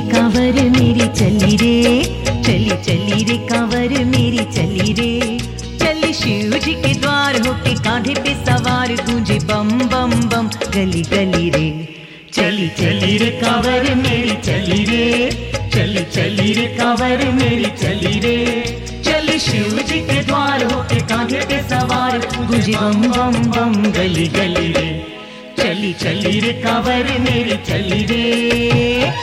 कांवर मेरी चली रे, चली चली रे कांवर मेरी चली रे। चली शिव जी के द्वार होके कांधे पे सवार गूंजे बम बम बम गली गली रे। चली चली रे कांवर मेरी चली रे, चली चली रे कांवर मेरी चली रे। चली शिव जी के द्वार होके कांधे पे सवार गूंजे बम बम बम गली गली रे। चली चली रे कांवर मेरी चली रे।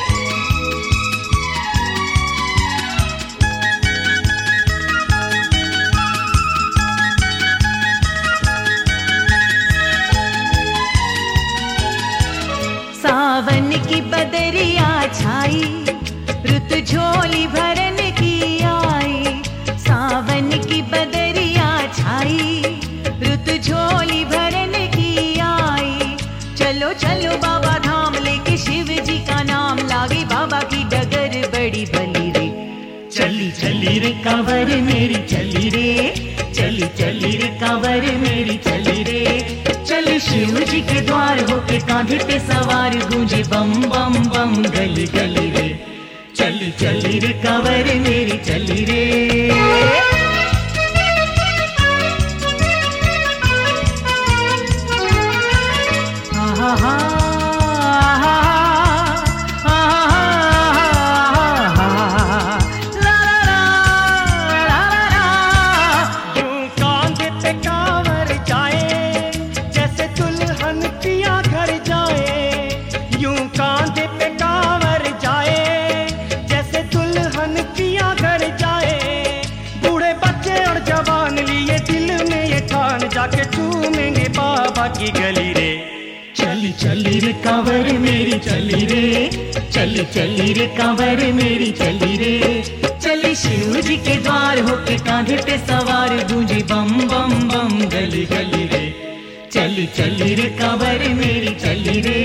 सावन की बदरिया छाई, रुत झोली भरन की आई। सावन की बदरिया छाई, रुत झोली भरन की आई। चलो चलो बाबा धाम लेके शिव जी का नाम लागे बाबा की डगर बड़ी भली रे। चली चली रे कांवर मेरी चली रे, चली चली रे कांवर मेरी चली रे। चली शिव जी के द्वार होके कांधे पे सवार गूंजे बम बम बम गली गली रे। चली चली रे कांवर मेरी चली रे। हा हा जाके चूमेंगे बाबा की गली रे। चली चली रे कांवर मेरी चली रे, चली चली रे कांवर मेरी चली रे। चली शिव जी के द्वार होके कांधे पे सवार गूंजी बम बम बम गली गली रे। चली चली रे कांवर मेरी चली रे।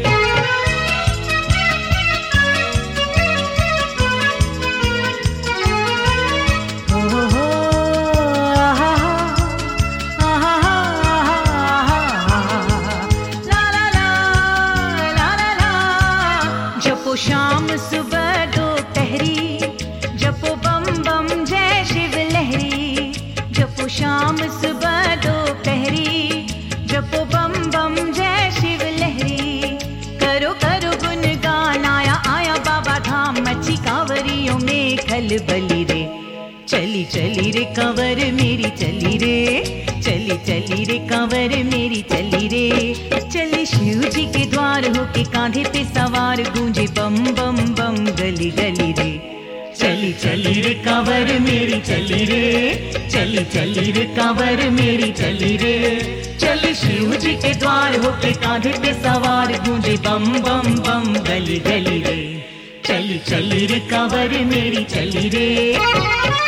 शाम सुबह दोपहरी जपो बम बम जय शिव लहरी। जपो शाम सुबह दोपहरी जपो बम बम जय शिव लहरी। करो करो गुनगान आया आया बाबा धाम मची कांवरियों में खलबली रे। चली चली रे कांवर मेरी चली रे, चली चली रे कांवर मेरी चली रे। चली शिव जी के द्वार होके कांधे पे सवार गूंजे बम बम बम गली गली रे। चली चली रे कांवर मेरी चली रे, चली चली रे कांवर मेरी चली रे। चली शिव जी के द्वार होके कांधे पे सवार गूंजे बम बम बम गली गली रे। चली चली रे कांवर मेरी चली रे।